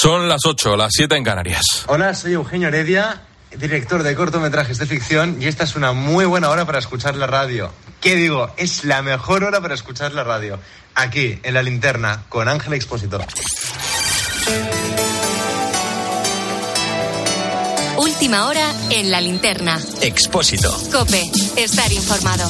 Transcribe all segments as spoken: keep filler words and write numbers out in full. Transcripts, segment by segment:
Son las ocho, las siete en Canarias. Hola, soy Eugenio Heredia, director de cortometrajes de ficción, y esta es una muy buena hora para escuchar la radio. ¿Qué digo? Es la mejor hora para escuchar la radio. Aquí, en La Linterna, con Ángel Expósito. Última hora en La Linterna. Expósito. COPE. Estar informado.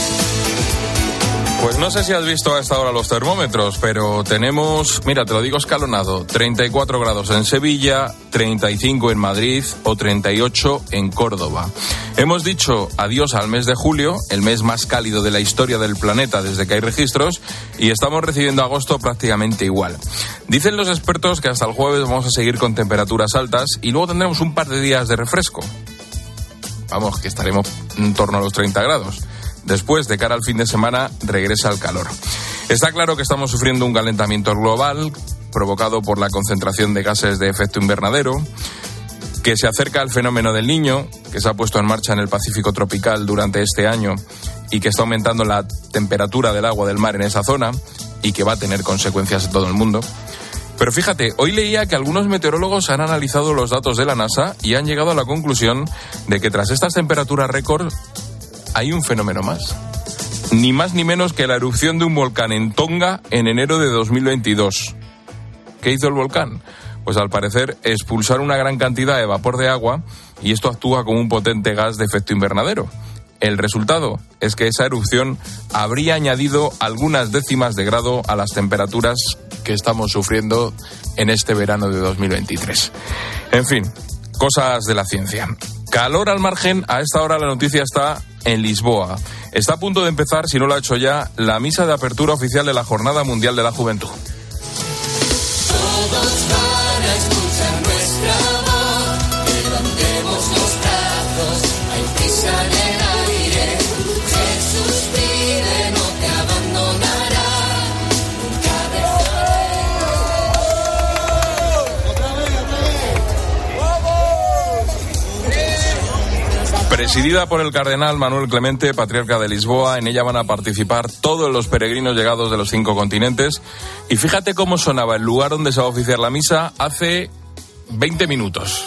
Pues no sé si has visto a esta hora los termómetros, pero tenemos, mira, te lo digo escalonado, treinta y cuatro grados en Sevilla, treinta y cinco en Madrid o treinta y ocho en Córdoba. Hemos dicho adiós al mes de julio, el mes más cálido de la historia del planeta desde que hay registros, y estamos recibiendo agosto prácticamente igual. Dicen los expertos que hasta el jueves vamos a seguir con temperaturas altas y luego tendremos un par de días de refresco. Vamos, que estaremos en torno a los treinta grados. Después, de cara al fin de semana, regresa el calor. Está claro que estamos sufriendo un calentamiento global provocado por la concentración de gases de efecto invernadero, que se acerca al fenómeno del Niño, que se ha puesto en marcha en el Pacífico tropical durante este año y que está aumentando la temperatura del agua del mar en esa zona y que va a tener consecuencias en todo el mundo. Pero fíjate, hoy leía que algunos meteorólogos han analizado los datos de la NASA y han llegado a la conclusión de que tras estas temperaturas récord hay un fenómeno más. Ni más ni menos que la erupción de un volcán en Tonga en enero de dos mil veintidós. ¿Qué hizo el volcán? Pues al parecer expulsar una gran cantidad de vapor de agua, y esto actúa como un potente gas de efecto invernadero. El resultado es que esa erupción habría añadido algunas décimas de grado a las temperaturas que estamos sufriendo en este verano de dos mil veintitrés. En fin, cosas de la ciencia. Calor al margen, a esta hora la noticia está en Lisboa. Está a punto de empezar, si no lo ha hecho ya, la misa de apertura oficial de la Jornada Mundial de la Juventud. Todos van a escuchar nuestra voz, levantemos los brazos, hay prisa en el aire, Jesús pide, no te abandonará, nunca dejaré. Presidida por el cardenal Manuel Clemente, patriarca de Lisboa, en ella van a participar todos los peregrinos llegados de los cinco continentes. Y fíjate cómo sonaba el lugar donde se va a oficiar la misa hace veinte minutos.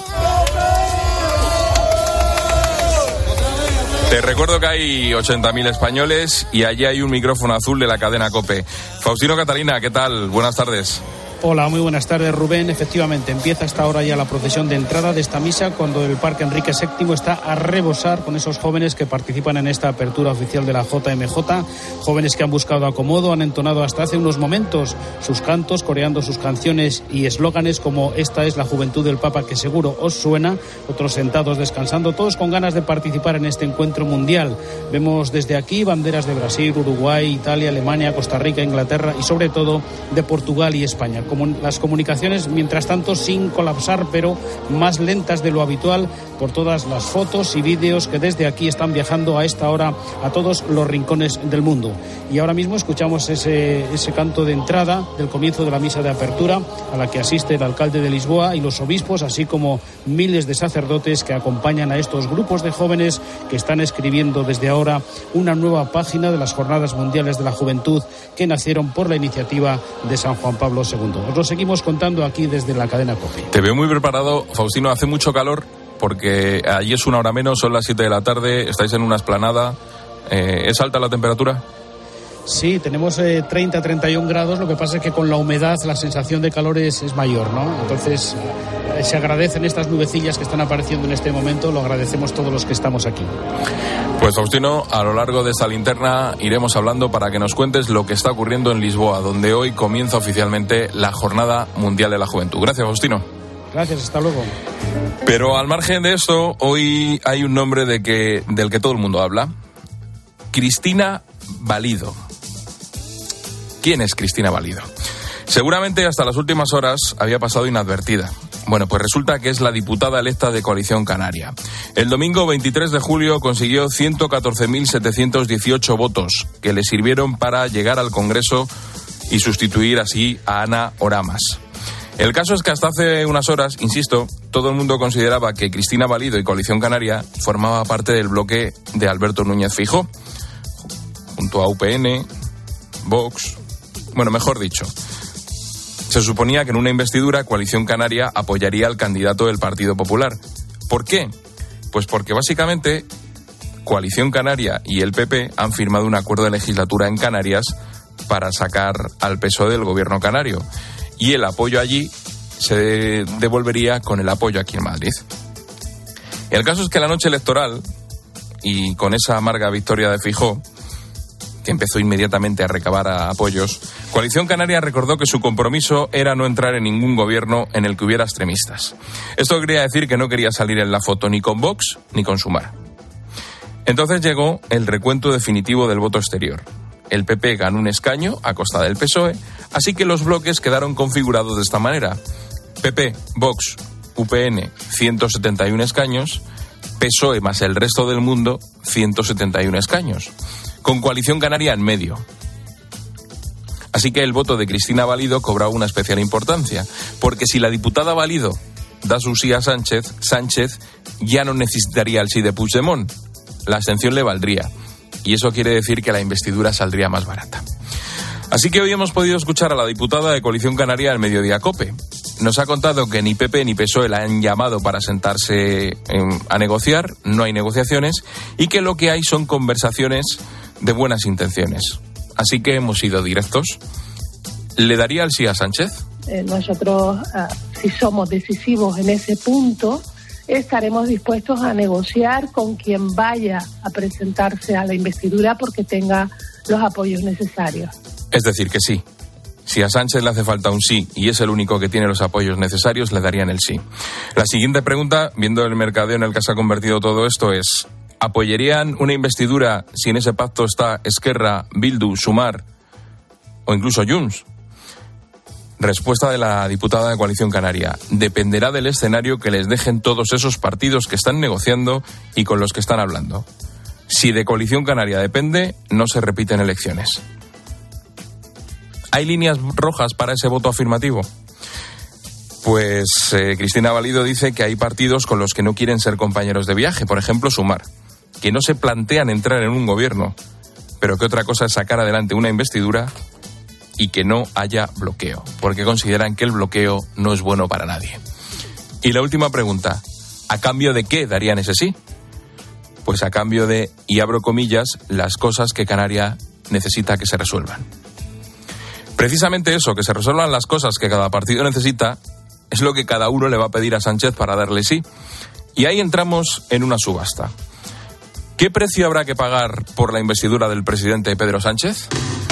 Te recuerdo que hay ochenta mil españoles y allí hay un micrófono azul de la cadena COPE. Faustino Catalina, ¿qué tal? Buenas tardes. Hola, muy buenas tardes, Rubén. Efectivamente, empieza hasta ahora ya la procesión de entrada de esta misa, cuando el Parque Enrique séptimo está a rebosar con esos jóvenes que participan en esta apertura oficial de la J M J, jóvenes que han buscado acomodo, han entonado hasta hace unos momentos sus cantos, coreando sus canciones y eslóganes como "Esta es la juventud del Papa", que seguro os suena, otros sentados descansando, todos con ganas de participar en este encuentro mundial. Vemos desde aquí banderas de Brasil, Uruguay, Italia, Alemania, Costa Rica, Inglaterra y sobre todo de Portugal y España. Las comunicaciones, mientras tanto, sin colapsar, pero más lentas de lo habitual por todas las fotos y vídeos que desde aquí están viajando a esta hora a todos los rincones del mundo. Y ahora mismo escuchamos ese, ese canto de entrada del comienzo de la misa de apertura, a la que asiste el alcalde de Lisboa y los obispos, así como miles de sacerdotes que acompañan a estos grupos de jóvenes que están escribiendo desde ahora una nueva página de las Jornadas Mundiales de la Juventud, que nacieron por la iniciativa de San Juan Pablo segundo. Os lo seguimos contando aquí desde la cadena COPE. Te veo muy preparado, Faustino. Hace mucho calor porque allí es una hora menos, son las siete de la tarde, estáis en una explanada. Eh, ¿Es alta la temperatura? Sí, tenemos eh, treinta a treinta y un grados, lo que pasa es que con la humedad la sensación de calor es, es mayor, ¿no? Entonces eh, se agradecen estas nubecillas que están apareciendo en este momento, lo agradecemos todos los que estamos aquí. Pues Faustino, a lo largo de esta linterna iremos hablando para que nos cuentes lo que está ocurriendo en Lisboa, donde hoy comienza oficialmente la Jornada Mundial de la Juventud. Gracias, Faustino. Gracias, hasta luego. Pero al margen de esto, hoy hay un nombre de que, del que todo el mundo habla. Cristina Valido. ¿Quién es Cristina Valido? Seguramente hasta las últimas horas había pasado inadvertida. Bueno, pues resulta que es la diputada electa de Coalición Canaria. El domingo veintitrés de julio consiguió ciento catorce mil setecientos dieciocho votos que le sirvieron para llegar al Congreso y sustituir así a Ana Oramas. El caso es que hasta hace unas horas, insisto, todo el mundo consideraba que Cristina Valido y Coalición Canaria formaba parte del bloque de Alberto Núñez Feijóo, junto a U P N, Vox. Bueno, mejor dicho, Se suponía que en una investidura Coalición Canaria apoyaría al candidato del Partido Popular. ¿Por qué? Pues porque básicamente Coalición Canaria y el P P han firmado un acuerdo de legislatura en Canarias para sacar al P S O E del gobierno canario. Y el apoyo allí se devolvería con el apoyo aquí en Madrid. El caso es que la noche electoral, y con esa amarga victoria de Feijóo, que empezó inmediatamente a recabar a apoyos, Coalición Canaria recordó que su compromiso era no entrar en ningún gobierno en el que hubiera extremistas. Esto quería decir que no quería salir en la foto ni con Vox ni con Sumar. Entonces llegó el recuento definitivo del voto exterior. El P P ganó un escaño a costa del P S O E, así que los bloques quedaron configurados de esta manera: P P, Vox, U P N, ciento setenta y uno escaños, P S O E más el resto del mundo, ciento setenta y uno escaños, con Coalición Canaria en medio. Así que el voto de Cristina Valido cobraba una especial importancia, porque si la diputada Valido da su sí a Sánchez, Sánchez ya no necesitaría el sí de Puigdemont. La abstención le valdría, y eso quiere decir que la investidura saldría más barata. Así que hoy hemos podido escuchar a la diputada de Coalición Canaria al Mediodía COPE. Nos ha contado que ni P P ni P S O E la han llamado para sentarse en, a negociar, no hay negociaciones, y que lo que hay son conversaciones de buenas intenciones. Así que hemos sido directos. ¿Le daría el sí a Sánchez? Eh, nosotros, uh, si somos decisivos en ese punto, estaremos dispuestos a negociar con quien vaya a presentarse a la investidura porque tenga los apoyos necesarios. Es decir, que sí. Si a Sánchez le hace falta un sí y es el único que tiene los apoyos necesarios, le darían el sí. La siguiente pregunta, viendo el mercadeo en el que se ha convertido todo esto, es: ¿apoyarían una investidura si en ese pacto está Esquerra, Bildu, Sumar o incluso Junts? Respuesta de la diputada de Coalición Canaria: dependerá del escenario que les dejen todos esos partidos que están negociando y con los que están hablando. Si de Coalición Canaria depende, no se repiten elecciones. ¿Hay líneas rojas para ese voto afirmativo? Pues eh, Cristina Valido dice que hay partidos con los que no quieren ser compañeros de viaje, por ejemplo Sumar, que no se plantean entrar en un gobierno, pero que otra cosa es sacar adelante una investidura y que no haya bloqueo, porque consideran que el bloqueo no es bueno para nadie. Y la última pregunta: ¿a cambio de qué darían ese sí? Pues a cambio de, y abro comillas, las cosas que Canarias necesita que se resuelvan. Precisamente eso, que se resuelvan las cosas que cada partido necesita, es lo que cada uno le va a pedir a Sánchez para darle sí. Y ahí entramos en una subasta. ¿Qué precio habrá que pagar por la investidura del presidente Pedro Sánchez?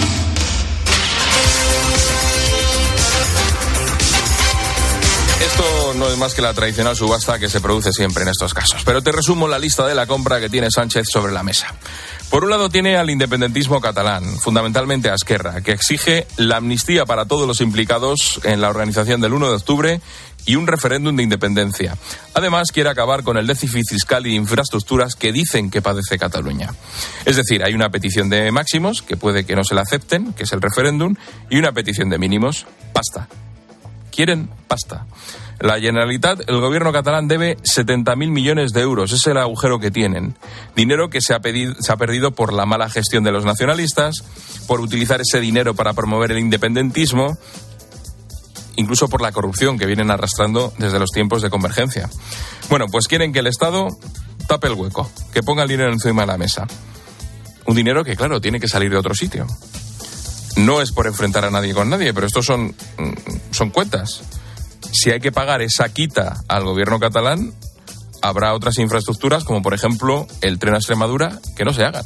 Esto no es más que la tradicional subasta que se produce siempre en estos casos. Pero te resumo la lista de la compra que tiene Sánchez sobre la mesa. Por un lado tiene al independentismo catalán, fundamentalmente a Esquerra, que exige la amnistía para todos los implicados en la organización del uno de octubre y un referéndum de independencia. Además, quiere acabar con el déficit fiscal y de infraestructuras que dicen que padece Cataluña. Es decir, hay una petición de máximos, que puede que no se la acepten, que es el referéndum, y una petición de mínimos, pasta. Quieren pasta. La Generalitat, el gobierno catalán, debe setenta mil millones de euros. Es el agujero que tienen. Dinero que se ha, pedido, se ha perdido por la mala gestión de los nacionalistas, por utilizar ese dinero para promover el independentismo, incluso por la corrupción que vienen arrastrando desde los tiempos de Convergencia. Bueno, pues quieren que el Estado tape el hueco, que ponga el dinero encima de la mesa. Un dinero que, claro, tiene que salir de otro sitio. No es por enfrentar a nadie con nadie, pero estos son, son cuentas. Si hay que pagar esa quita al gobierno catalán, habrá otras infraestructuras, como por ejemplo el tren a Extremadura, que no se hagan.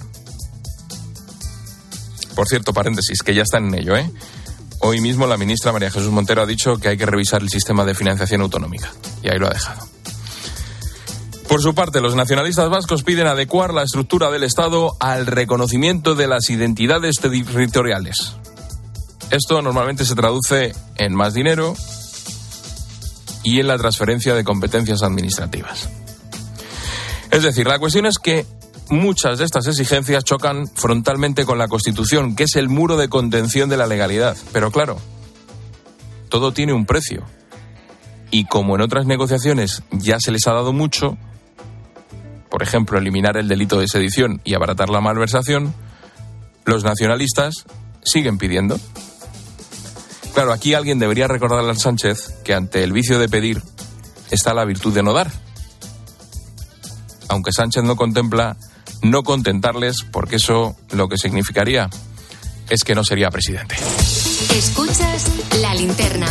Por cierto, paréntesis, que ya están en ello, ¿eh? Hoy mismo la ministra María Jesús Montero ha dicho que hay que revisar el sistema de financiación autonómica. Y ahí lo ha dejado. Por su parte, los nacionalistas vascos piden adecuar la estructura del Estado al reconocimiento de las identidades territoriales. Esto normalmente se traduce en más dinero y en la transferencia de competencias administrativas. Es decir, la cuestión es que muchas de estas exigencias chocan frontalmente con la Constitución, que es el muro de contención de la legalidad. Pero claro, todo tiene un precio. Y como en otras negociaciones ya se les ha dado mucho, por ejemplo, eliminar el delito de sedición y abaratar la malversación, los nacionalistas siguen pidiendo. Claro, aquí alguien debería recordarle al Sánchez que ante el vicio de pedir está la virtud de no dar. Aunque Sánchez no contempla no contentarles, porque eso lo que significaría es que no sería presidente. Escuchas La Linterna.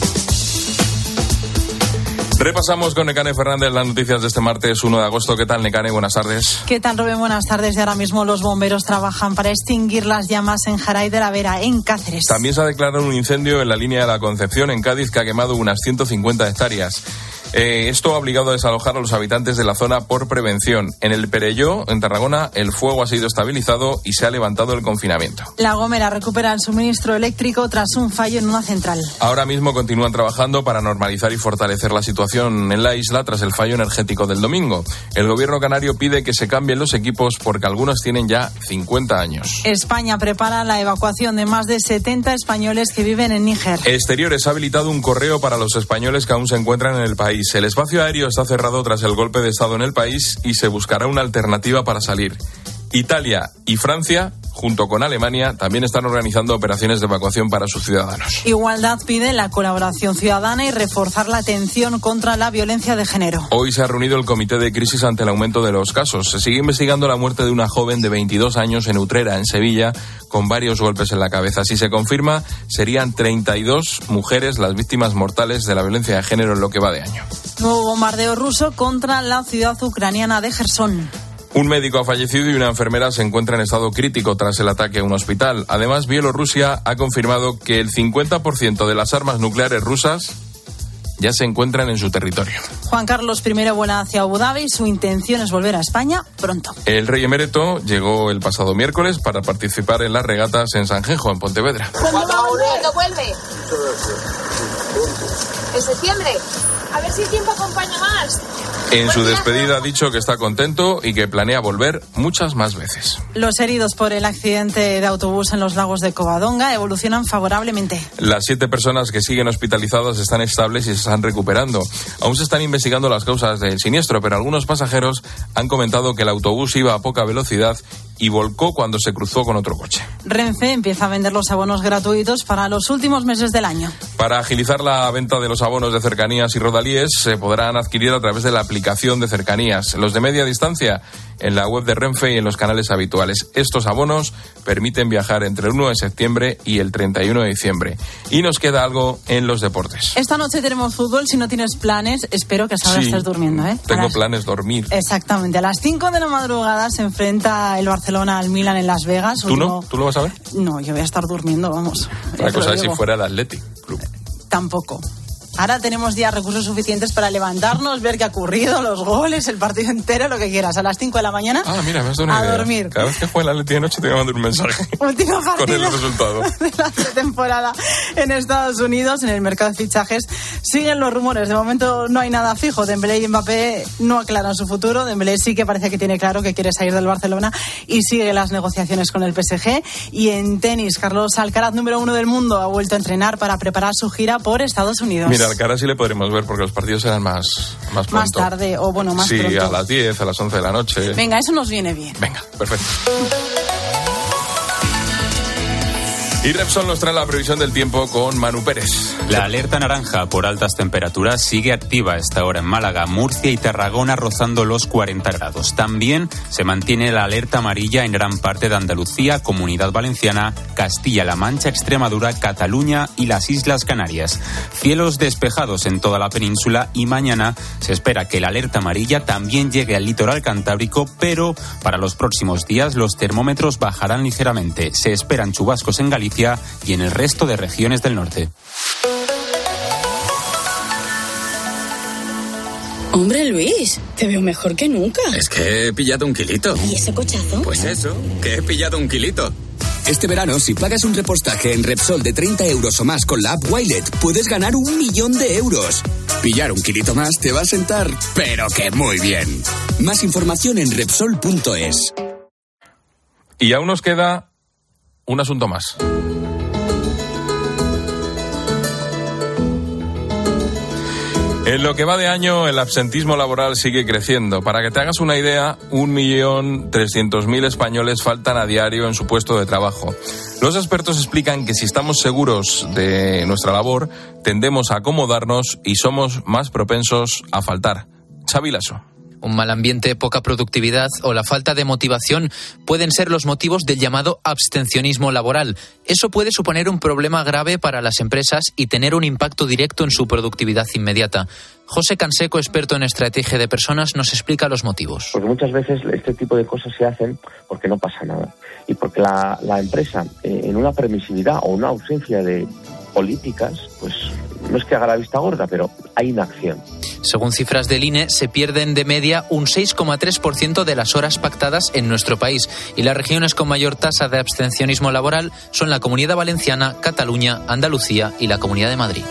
Repasamos con Nekane Fernández las noticias de este martes uno de agosto. ¿Qué tal, Nekane? Buenas tardes. ¿Qué tal, Rubén? Buenas tardes. Y ahora mismo los bomberos trabajan para extinguir las llamas en Jaray de la Vera, en Cáceres. También se ha declarado un incendio en la línea de la Concepción, en Cádiz, que ha quemado unas ciento cincuenta hectáreas. Eh, esto ha obligado a desalojar a los habitantes de la zona por prevención. En el Perelló, en Tarragona, el fuego ha sido estabilizado y se ha levantado el confinamiento. La Gomera recupera el suministro eléctrico tras un fallo en una central. Ahora mismo continúan trabajando para normalizar y fortalecer la situación en la isla tras el fallo energético del domingo. El gobierno canario pide que se cambien los equipos porque algunos tienen ya cincuenta años. España prepara la evacuación de más de setenta españoles que viven en Níger. Exteriores ha habilitado un correo para los españoles que aún se encuentran en el país. El espacio aéreo está cerrado tras el golpe de Estado en el país y se buscará una alternativa para salir. Italia y Francia, junto con Alemania, también están organizando operaciones de evacuación para sus ciudadanos. Igualdad pide la colaboración ciudadana y reforzar la atención contra la violencia de género. Hoy se ha reunido el comité de crisis ante el aumento de los casos. Se sigue investigando la muerte de una joven de veintidós años en Utrera, en Sevilla, con varios golpes en la cabeza. Si se confirma, serían treinta y dos mujeres las víctimas mortales de la violencia de género en lo que va de año. Nuevo bombardeo ruso contra la ciudad ucraniana de Jersón. Un médico ha fallecido y una enfermera se encuentra en estado crítico tras el ataque a un hospital. Además, Bielorrusia ha confirmado que el cincuenta por ciento de las armas nucleares rusas ya se encuentran en su territorio. Juan Carlos primero vuela hacia Abu Dhabi y su intención es volver a España pronto. El rey emérito llegó el pasado miércoles para participar en las regatas en Sanjenjo, en Pontevedra. ¿Cuándo va a volver? ¿Cuándo vuelve? ¿En septiembre? A ver si el tiempo acompaña más. En su despedida ha dicho que está contento y que planea volver muchas más veces. Los heridos por el accidente de autobús en los lagos de Covadonga evolucionan favorablemente. Las siete personas que siguen hospitalizadas están estables y se están recuperando. Aún se están investigando las causas del siniestro, pero algunos pasajeros han comentado que el autobús iba a poca velocidad y volcó cuando se cruzó con otro coche. Renfe empieza a vender los abonos gratuitos para los últimos meses del año. Para agilizar la venta de los abonos de cercanías y rodalíes, se podrán adquirir a través de la aplicación de cercanías. Los de media distancia, en la web de Renfe y en los canales habituales. Estos abonos permiten viajar entre el uno de septiembre y el treinta y uno de diciembre. Y nos queda algo en los deportes. Esta noche tenemos fútbol. Si no tienes planes, espero que hasta ahora sí, estés durmiendo, ¿eh? Tengo las... planes dormir. Exactamente. A las cinco de la madrugada se enfrenta el Barcelona al Milan en Las Vegas. ¿Tú último... no? ¿Tú lo vas a ver? No, yo voy a estar durmiendo, vamos. La cosa es si fuera el Athletic Club. Tampoco. Ahora tenemos ya recursos suficientes para levantarnos, ver qué ha ocurrido, los goles, el partido entero, lo que quieras. A las cinco de la mañana, ah, mira, me has dado una a idea. dormir. Cada vez que juega el Atleti de noche te voy a mandar un mensaje. Último partido con el resultado de la temporada en Estados Unidos, en el mercado de fichajes. Siguen los rumores. De momento no hay nada fijo. Dembélé y Mbappé no aclaran su futuro. Dembélé sí que parece que tiene claro que quiere salir del Barcelona y sigue las negociaciones con el P S G. Y en tenis, Carlos Alcaraz, número uno del mundo, ha vuelto a entrenar para preparar su gira por Estados Unidos. Mira, Alcaraz sí le podremos ver porque los partidos eran más, más pronto. Más tarde, o bueno, más sí, pronto. Sí, a las diez, a las once de la noche. Venga, eso nos viene bien. Venga, perfecto. Y Repsol nos trae la previsión del tiempo con Manu Pérez. La alerta naranja por altas temperaturas sigue activa a esta hora en Málaga, Murcia y Tarragona, rozando los cuarenta grados. También se mantiene la alerta amarilla en gran parte de Andalucía, Comunidad Valenciana, Castilla-La Mancha, Extremadura, Cataluña y las Islas Canarias. Cielos despejados en toda la península y mañana se espera que la alerta amarilla también llegue al litoral cantábrico, pero para los próximos días los termómetros bajarán ligeramente. Se esperan chubascos en Galicia y en el resto de regiones del norte. Hombre, Luis, te veo mejor que nunca. Es que he pillado un kilito. ¿Y ese cochazo? Pues eso, que he pillado un kilito. Este verano, si pagas un repostaje en Repsol de treinta euros o más con la app Wilet, puedes ganar un millón de euros. Pillar un kilito más te va a sentar, pero que muy bien. Más información en Repsol punto es. Y aún nos queda un asunto más. En lo que va de año, el absentismo laboral sigue creciendo. Para que te hagas una idea, un millón trescientos mil españoles faltan a diario en su puesto de trabajo. Los expertos explican que si estamos seguros de nuestra labor, tendemos a acomodarnos y somos más propensos a faltar. Xavi Lasso. Un mal ambiente, poca productividad o la falta de motivación pueden ser los motivos del llamado abstencionismo laboral. Eso puede suponer un problema grave para las empresas y tener un impacto directo en su productividad inmediata. José Canseco, experto en estrategia de personas, nos explica los motivos. Porque muchas veces este tipo de cosas se hacen porque no pasa nada. Y porque la, la empresa, eh, en una permisividad o una ausencia de políticas, pues no es que haga la vista gorda, pero hay inacción. Según cifras del I N E, se pierden de media un seis coma tres por ciento de las horas pactadas en nuestro país y las regiones con mayor tasa de abstencionismo laboral son la Comunidad Valenciana, Cataluña, Andalucía y la Comunidad de Madrid.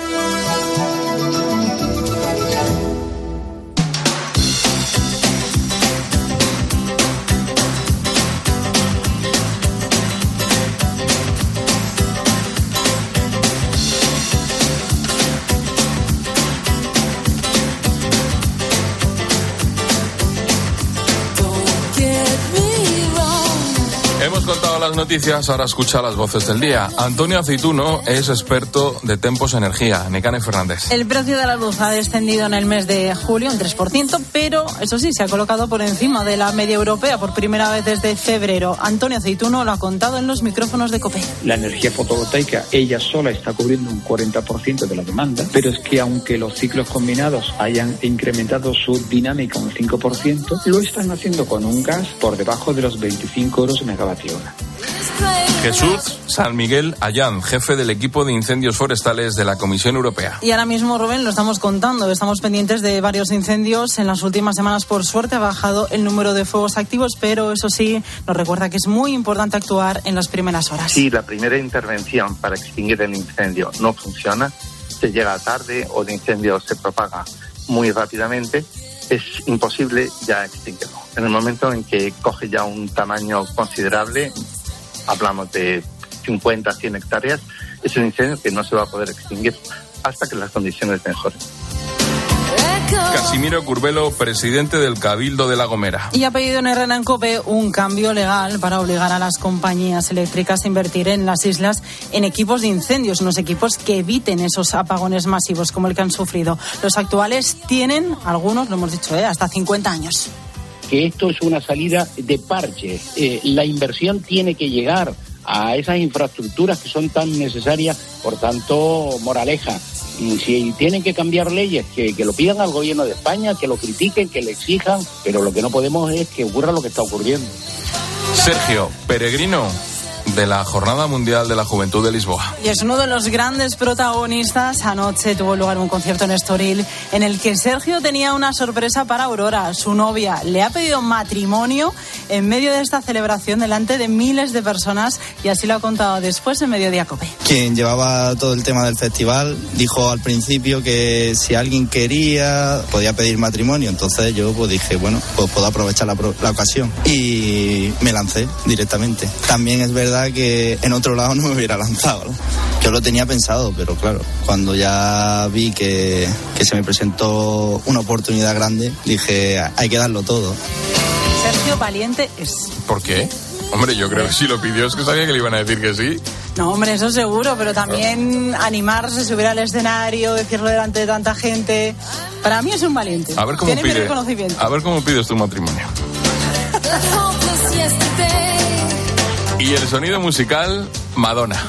Hemos contado las noticias, ahora escucha las voces del día. Antonio Aceituno es experto de Tempos Energía. Necane Fernández. El precio de la luz ha descendido en el mes de julio un tres por ciento, pero eso sí, se ha colocado por encima de la media europea por primera vez desde febrero. Antonio Aceituno lo ha contado en los micrófonos de COPE. La energía fotovoltaica, ella sola está cubriendo un cuarenta por ciento de la demanda, pero es que aunque los ciclos combinados hayan incrementado su dinámica un cinco por ciento, lo están haciendo con un gas por debajo de los veinticinco euros megavatio hora. Jesús San Miguel Ayán, jefe del equipo de incendios forestales de la Comisión Europea. Y ahora mismo, Rubén, lo estamos contando. Estamos pendientes de varios incendios. En las últimas semanas, por suerte, ha bajado el número de fuegos activos, pero eso sí, nos recuerda que es muy importante actuar en las primeras horas. Si la primera intervención para extinguir el incendio no funciona, se llega tarde o el incendio se propaga muy rápidamente, es imposible ya extinguirlo. En el momento en que coge ya un tamaño considerable, hablamos de cincuenta a cien hectáreas, es un incendio que no se va a poder extinguir hasta que las condiciones mejoren. Casimiro Curbelo, presidente del Cabildo de La Gomera. Y ha pedido en Herrera en COPE un cambio legal para obligar a las compañías eléctricas a invertir en las islas en equipos de incendios, unos equipos que eviten esos apagones masivos como el que han sufrido. Los actuales tienen, algunos, lo hemos dicho, ¿eh? hasta cincuenta años. Que esto es una salida de parche. Eh, la inversión tiene que llegar a esas infraestructuras que son tan necesarias, por tanto, moraleja. Si tienen que cambiar leyes, que, que lo pidan al gobierno de España, que lo critiquen, que le exijan, pero lo que no podemos es que ocurra lo que está ocurriendo. Sergio Peregrino, de la Jornada Mundial de la Juventud de Lisboa. Y es uno de los grandes protagonistas. Anoche tuvo lugar un concierto en Estoril en el que Sergio tenía una sorpresa para Aurora, su novia. Le ha pedido matrimonio en medio de esta celebración delante de miles de personas y así lo ha contado después en Mediodía COPE. Quien llevaba todo el tema del festival dijo al principio que si alguien quería podía pedir matrimonio, entonces yo pues dije, bueno, pues puedo aprovechar la, la ocasión y me lancé directamente. También es verdad que en otro lado no me hubiera lanzado, ¿no? Yo lo tenía pensado, pero claro, cuando ya vi que, que se me presentó una oportunidad grande, dije, hay que darlo todo. Sergio valiente es. ¿Por qué? Hombre, yo creo que si lo pidió es que sabía que le iban a decir que sí. No, hombre, eso seguro, pero también animarse, subir al escenario, decirlo delante de tanta gente. Para mí es un valiente. A ver cómo Tiene pide, mi reconocimiento. A ver cómo pides tu matrimonio. Y el sonido musical, Madonna.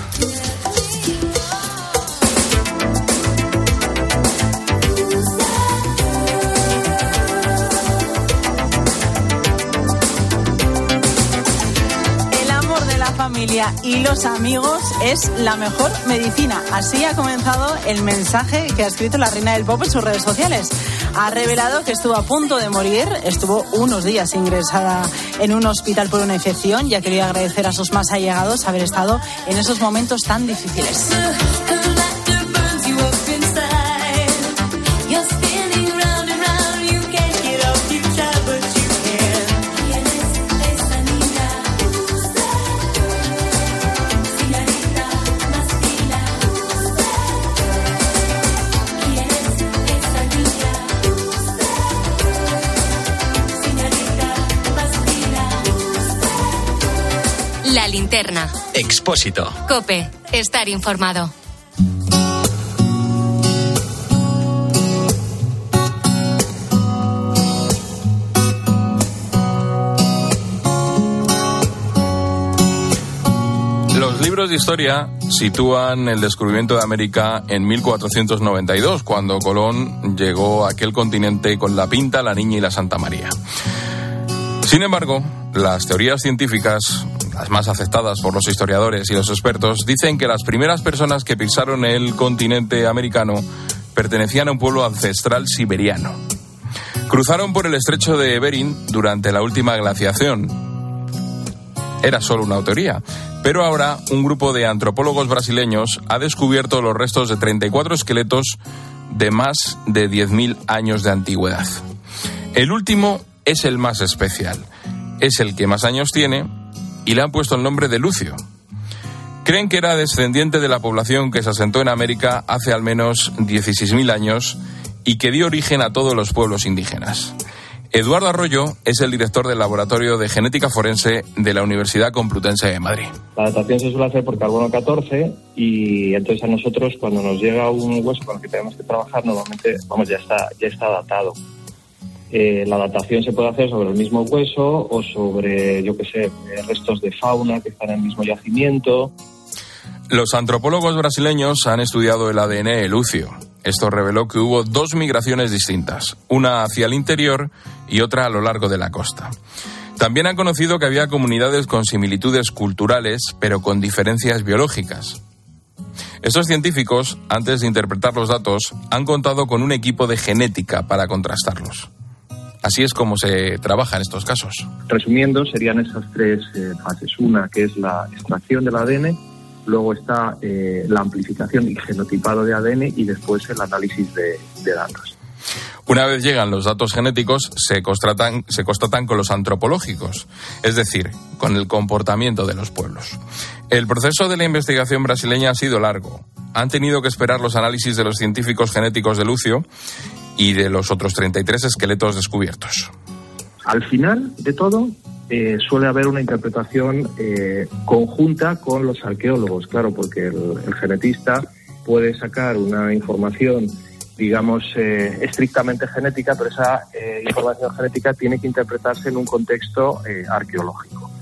El amor de la familia y los amigos es la mejor medicina. Así ha comenzado el mensaje que ha escrito la reina del pop en sus redes sociales. Ha revelado que estuvo a punto de morir, estuvo unos días ingresada en un hospital por una infección y ha querido agradecer a sus más allegados haber estado en esos momentos tan difíciles. La linterna. Expósito. COPE. Estar informado. Los libros de historia sitúan el descubrimiento de América en mil cuatrocientos noventa y dos, cuando Colón llegó a aquel continente con la Pinta, la Niña y la Santa María. Sin embargo, las teorías científicas, las más aceptadas por los historiadores y los expertos, dicen que las primeras personas que pisaron el continente americano pertenecían a un pueblo ancestral siberiano. Cruzaron por el estrecho de Bering durante la última glaciación. Era solo una teoría, pero ahora un grupo de antropólogos brasileños ha descubierto los restos de treinta y cuatro esqueletos de más de diez mil años de antigüedad. El último es el más especial, es el que más años tiene y le han puesto el nombre de Lucio. Creen que era descendiente de la población que se asentó en América hace al menos dieciséis mil años y que dio origen a todos los pueblos indígenas. Eduardo Arroyo es el director del Laboratorio de Genética Forense de la Universidad Complutense de Madrid. La datación se suele hacer por carbono catorce y entonces a nosotros cuando nos llega un hueso con el que tenemos que trabajar normalmente vamos ya está ya está datado. Eh, la datación se puede hacer sobre el mismo hueso o sobre, yo qué sé, restos de fauna que están en el mismo yacimiento. Los antropólogos brasileños han estudiado el A D N de Lucio. Esto reveló que hubo dos migraciones distintas, una hacia el interior y otra a lo largo de la costa. También han conocido que había comunidades con similitudes culturales, pero con diferencias biológicas. Estos científicos, antes de interpretar los datos, han contado con un equipo de genética para contrastarlos. Así es como se trabaja en estos casos. Resumiendo, serían esas tres eh, fases. Una que es la extracción del A D N, luego está eh, la amplificación y genotipado de A D N y después el análisis de, de datos. Una vez llegan los datos genéticos, se constatan, se constatan con los antropológicos, es decir, con el comportamiento de los pueblos. El proceso de la investigación brasileña ha sido largo. Han tenido que esperar los análisis de los científicos genéticos de Lucio y de los otros treinta y tres esqueletos descubiertos. Al final de todo, eh, suele haber una interpretación eh, conjunta con los arqueólogos, claro, porque el, el genetista puede sacar una información, digamos, eh, estrictamente genética, pero esa eh, información genética tiene que interpretarse en un contexto eh, arqueológico.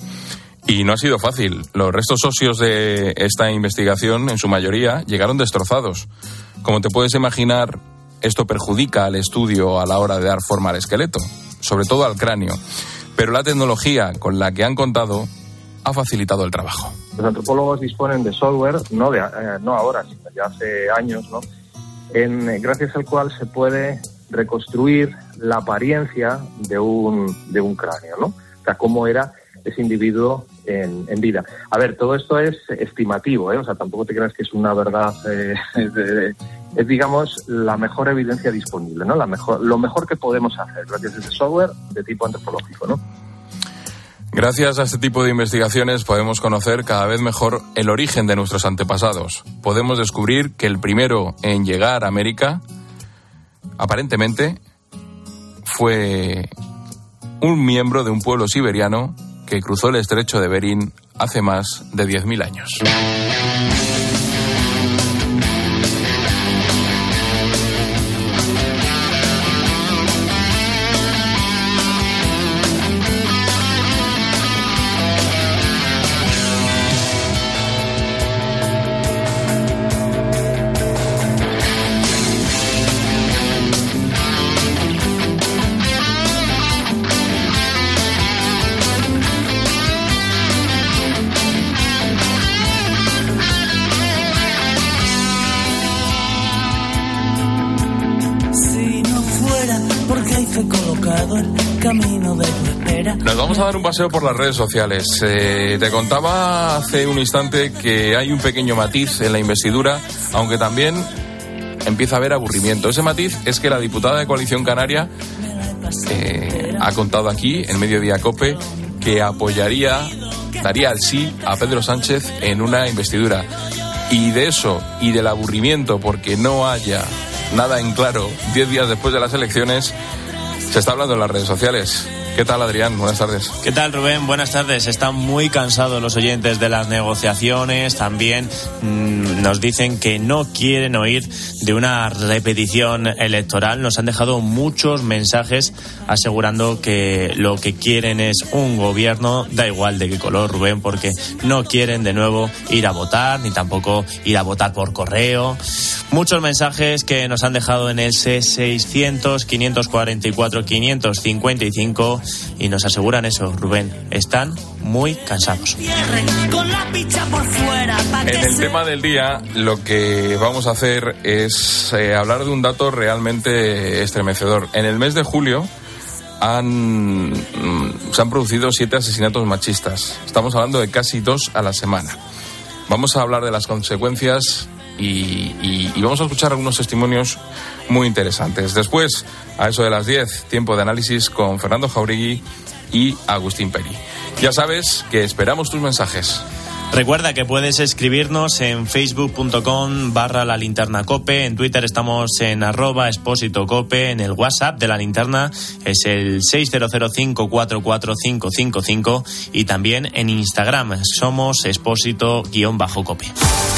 Y no ha sido fácil. Los restos óseos de esta investigación, en su mayoría, llegaron destrozados. Como te puedes imaginar, esto perjudica al estudio a la hora de dar forma al esqueleto, sobre todo al cráneo. Pero la tecnología con la que han contado ha facilitado el trabajo. Los antropólogos disponen de software, no, de, eh, no ahora, sino ya hace años, ¿no? En, gracias al cual se puede reconstruir la apariencia de un, de un cráneo, ¿no? O sea, cómo era ese individuo en, en vida. A ver, todo esto es estimativo, ¿eh? O sea, tampoco te creas que es una verdad, eh, es, es, digamos, la mejor evidencia disponible, ¿no? La mejor, lo mejor que podemos hacer gracias a ese software de tipo antropológico, ¿no? Gracias a este tipo de investigaciones podemos conocer cada vez mejor el origen de nuestros antepasados. Podemos descubrir que el primero en llegar a América, aparentemente, fue un miembro de un pueblo siberiano que cruzó el estrecho de Bering hace más de diez mil años. Nos vamos a dar un paseo por las redes sociales. Eh, te contaba hace un instante que hay un pequeño matiz en la investidura, aunque también empieza a haber aburrimiento. Ese matiz es que la diputada de Coalición Canaria eh, ha contado aquí, en Mediodía COPE, que apoyaría, daría el sí a Pedro Sánchez en una investidura. Y de eso, y del aburrimiento, porque no haya nada en claro diez días después de las elecciones, se está hablando en las redes sociales. ¿Qué tal, Adrián? Buenas tardes. ¿Qué tal, Rubén? Buenas tardes. Están muy cansados los oyentes de las negociaciones. También mmm, nos dicen que no quieren oír de una repetición electoral. Nos han dejado muchos mensajes asegurando que lo que quieren es un gobierno, da igual de qué color, Rubén, porque no quieren de nuevo ir a votar, ni tampoco ir a votar por correo. Muchos mensajes que nos han dejado en el seiscientos, quinientos cuarenta y cuatro, quinientos cincuenta y cinco y nos aseguran eso, Rubén, están muy cansados. En el tema del día, lo que vamos a hacer es eh, hablar de un dato realmente estremecedor. En el mes de julio han, se han producido siete asesinatos machistas. Estamos hablando de casi dos a la semana. Vamos a hablar de las consecuencias y, y, y vamos a escuchar algunos testimonios muy interesantes. Después, a eso de las diez, tiempo de análisis con Fernando Jauregui y Agustín Peri. Ya sabes que esperamos tus mensajes. Recuerda que puedes escribirnos en facebook.com barra la linterna cope, en Twitter estamos en arroba expósito cope, en el WhatsApp de la linterna es el seis cero cero cinco cuatro cuatro cinco cinco cinco y también en Instagram somos expósito guión bajo cope.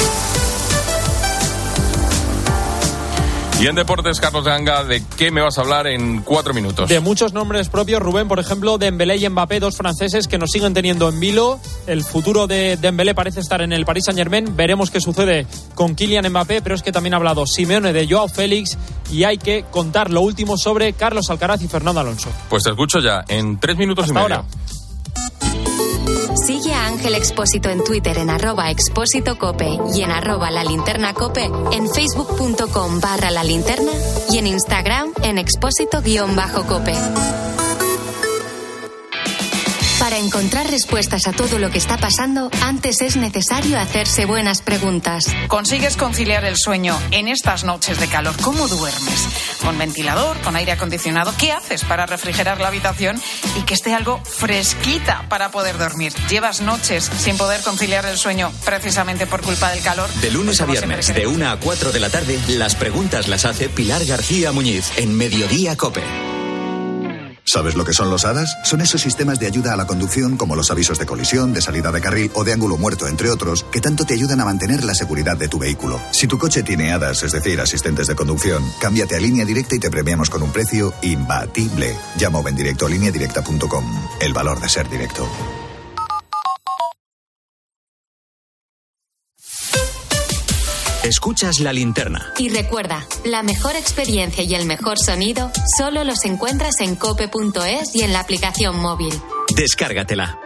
Y en deportes, Carlos Ganga, ¿de qué me vas a hablar en cuatro minutos? De muchos nombres propios, Rubén, por ejemplo, Dembélé y Mbappé, dos franceses que nos siguen teniendo en vilo. El futuro de Dembélé parece estar en el Paris Saint-Germain. Veremos qué sucede con Kylian Mbappé, pero es que también ha hablado Simeone de Joao Félix y hay que contar lo último sobre Carlos Alcaraz y Fernando Alonso. Pues te escucho ya, en tres minutos Hasta y medio. Ahora. Sigue a Ángel Expósito en Twitter en arroba expósito cope y en arroba la linterna cope, en facebook.com barra la linterna y en Instagram en expósito guión bajo cope. Para encontrar respuestas a todo lo que está pasando, antes es necesario hacerse buenas preguntas. ¿Consigues conciliar el sueño en estas noches de calor? ¿Cómo duermes? ¿Con ventilador? ¿Con aire acondicionado? ¿Qué haces para refrigerar la habitación y que esté algo fresquita para poder dormir? ¿Llevas noches sin poder conciliar el sueño precisamente por culpa del calor? De lunes a viernes, de una a cuatro de la tarde, las preguntas las hace Pilar García Muñiz en Mediodía Cope. ¿Sabes lo que son los A D A S? Son esos sistemas de ayuda a la conducción como los avisos de colisión, de salida de carril o de ángulo muerto, entre otros, que tanto te ayudan a mantener la seguridad de tu vehículo. Si tu coche tiene A D A S, es decir, asistentes de conducción, cámbiate a Línea Directa y te premiamos con un precio imbatible. Llama o ven directo a línea directa punto com. El valor de ser directo. Escuchas La Linterna. Y recuerda, la mejor experiencia y el mejor sonido solo los encuentras en cope punto es y en la aplicación móvil. Descárgatela.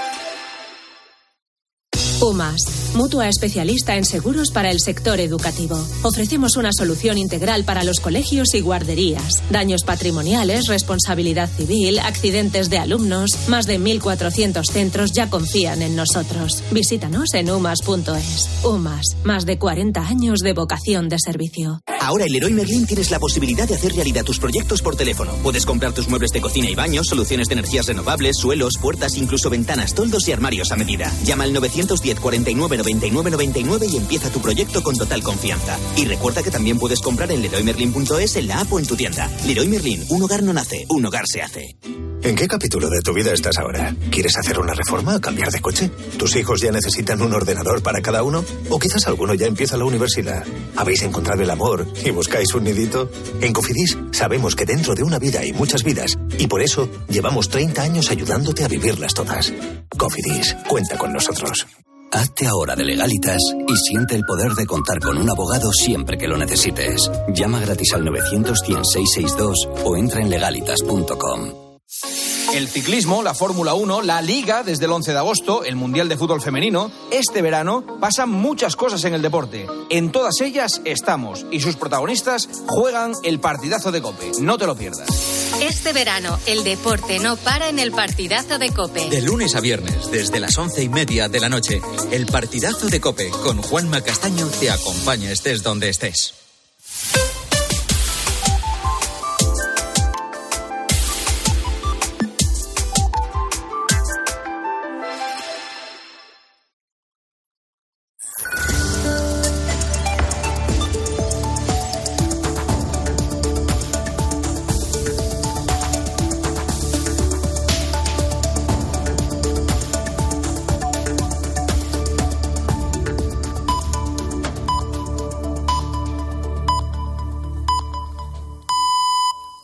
UMAS, mutua especialista en seguros para el sector educativo. Ofrecemos una solución integral para los colegios y guarderías. Daños patrimoniales, responsabilidad civil, accidentes de alumnos. Más de mil cuatrocientos centros ya confían en nosotros. Visítanos en umas punto es. UMAS, más de cuarenta años de vocación de servicio. Ahora en Leroy Merlin tienes la posibilidad de hacer realidad tus proyectos por teléfono. Puedes comprar tus muebles de cocina y baños, soluciones de energías renovables, suelos, puertas, incluso ventanas, toldos y armarios a medida. Llama al novecientos diez cuarenta y nueve noventa y nueve noventa y nueve y empieza tu proyecto con total confianza. Y recuerda que también puedes comprar en leroy merlin punto es, en la app o en tu tienda. Leroy Merlin, un hogar no nace, un hogar se hace. ¿En qué capítulo de tu vida estás ahora? ¿Quieres hacer una reforma o cambiar de coche? ¿Tus hijos ya necesitan un ordenador para cada uno? ¿O quizás alguno ya empieza la universidad? ¿Habéis encontrado el amor y buscáis un nidito? En Cofidis sabemos que dentro de una vida hay muchas vidas y por eso llevamos treinta años ayudándote a vivirlas todas. Cofidis, cuenta con nosotros. Hazte ahora de Legalitas y siente el poder de contar con un abogado siempre que lo necesites. Llama gratis al novecientos cien seiscientos sesenta y dos o entra en legalitas punto com. El ciclismo, la Fórmula uno, la Liga desde el once de agosto, el Mundial de Fútbol Femenino. Este verano pasan muchas cosas en el deporte. En todas ellas estamos y sus protagonistas juegan el partidazo de COPE. No te lo pierdas. Este verano, el deporte no para en el partidazo de COPE. De lunes a viernes, desde las once y media de la noche, el partidazo de COPE con Juanma Castaño te acompaña estés donde estés.